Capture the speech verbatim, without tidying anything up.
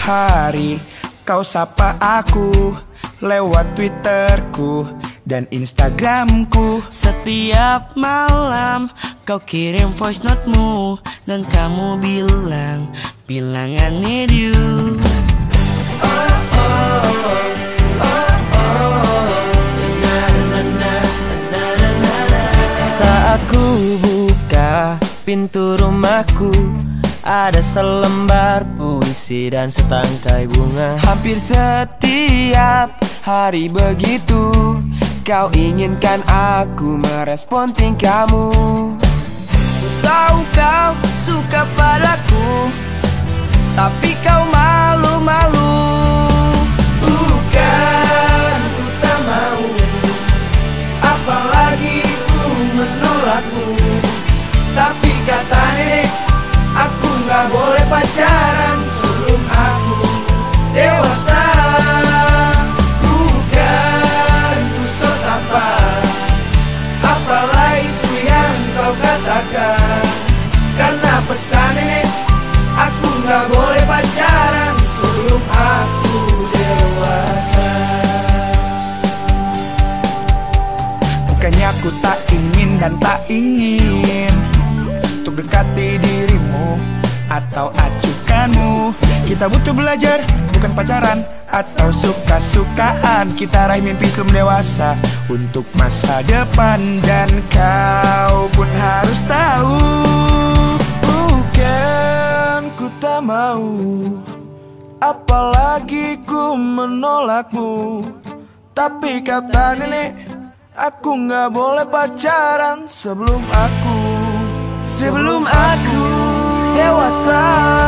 hari kau sapa aku lewat Twitterku dan Instagramku. Setiap malam kau kirim voice note-mu dan kamu bilang, bilang I need you. Oh, oh, oh, oh, oh. Saat ku buka pintu rumahku, ada selembar puisi dan setangkai bunga. Hampir setiap hari begitu kau inginkan aku merespon tingkahmu. Tahu kau suka padaku, tapi kau malu-malu. Bukan ku tak mau, apalagi ku menolakmu. Tapi kata nenek, aku gak boleh pacaran sebelum aku dewasa. Bukan ku so tampan, apalah itu yang kau katakan. Karena pesan nenek, aku gak boleh pacaran sebelum aku dewasa. Bukannya aku tak ingin dan tak ingin untuk dekati dirimu atau acukanmu. Kita butuh belajar, bukan pacaran atau suka-sukaan. Kita raih mimpi sebelum dewasa untuk masa depan. Dan kau pun harus tahu, bukan ku tak mau, apalagi ku menolakmu. Tapi kata nenek, aku gak boleh pacaran sebelum aku Sebelum aku dewasa.